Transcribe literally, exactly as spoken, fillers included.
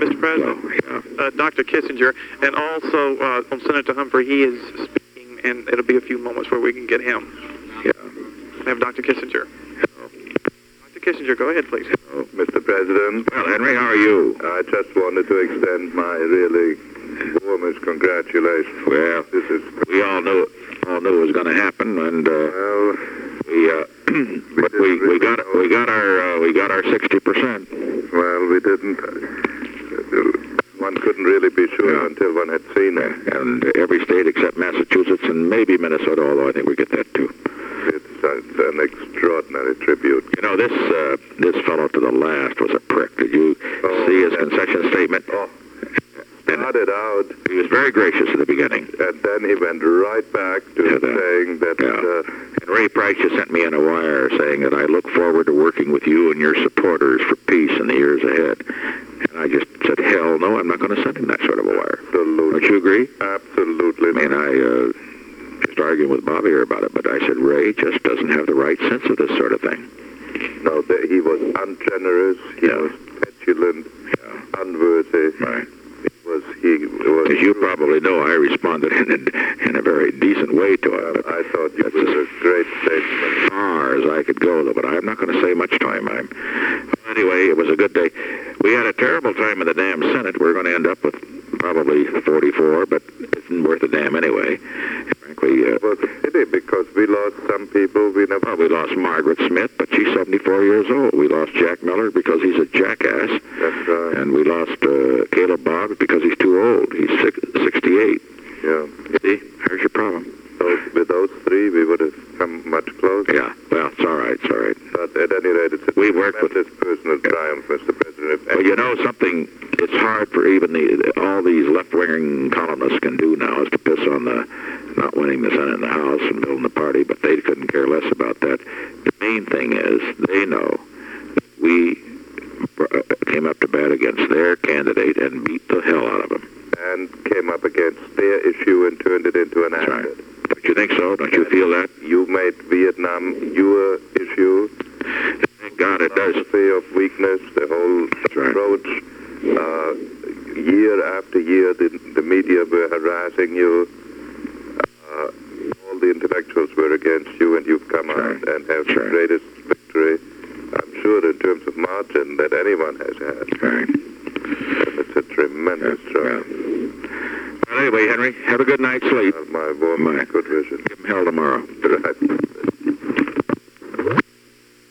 Mister President. Hello. Yeah. Uh, Doctor Kissinger, and also uh, on Senator Humphrey, he is speaking, and it'll be a few moments where we can get him. Yeah. I have Doctor Kissinger. Hello. Doctor Kissinger, go ahead, please. Hello. Mister President. Well, Henry, how are you? I just wanted to extend my really warmest congratulations. Well, This is, we all knew all knew it was going to happen, and uh, well, we uh, but we, we got we got our uh, we got our sixty percent. well, we didn't. Uh, one couldn't really be sure Yeah. until one had seen it. And every state except Massachusetts and maybe Minnesota, although I think we get that too. It's, uh, it's an extraordinary tribute. You know, this uh, this fellow to the last was a prick. Did you Oh, see his yeah. concession statement? Oh, And started out, he was very gracious at the beginning. and then he went right back to Yeah, that- saying that. yeah. Uh, And Ray Price just sent me in a wire saying that I look forward to working with you and your supporters for peace in the years ahead. And I just said, hell no, I'm not going to send him that sort of a wire. absolutely. Don't you agree? Absolutely. I mean, I uh, just arguing with Bobby here about it, but I said, Ray just doesn't have the right sense of this sort of thing. No, that he was ungenerous. He Yeah. was petulant, Yeah. unworthy. Right. Was he? Was As you probably know, I responded in a, in a very decent way to it. But I thought you that's were as a great statesman. far as I could go, though, but I'm not going to say much time. I'm, well, anyway, it was a good day. We had a terrible time in the damn Senate. We're going to end up with probably forty-four, but it's worth a damn anyway. Frankly, uh, It was a pity because we lost some people we never. well, we lost Margaret Smith, but she's seventy-four years old. We lost Jack Miller because he's a jackass. That's right. And we lost uh, Caleb Boggs because he's too old. He's six, sixty-eight. Yeah. See, there's your problem. Those, with those three, we would have come much closer. Yeah, well, it's all right, it's all right. But at any rate, it's a We worked with- tremendous personal triumph, Mister President. If Well, you know something, it's hard for even the all these left-wing columnists can do now is to piss on the not winning the Senate and the House and building the party, but they couldn't care less about that. The main thing is they know we uh, came up to bat against their candidate and beat the hell out of him. and came up against their issue and turned it into an That's right. asset. Don't you think so? Don't you feel that? You made Vietnam your issue. Thank God it does. Philosophy of weakness, the whole right. approach. Uh, year after year, the, the media were harassing you. Uh, all the intellectuals were against you, and you've come Sure. out and have Sure. the greatest victory, I'm sure, in terms of margin that anyone has had. Right. And it's a tremendous Yeah, triumph. Well, anyway, Henry, have a good night's sleep. Uh, my warm My- good wishes. Give him hell tomorrow. Right.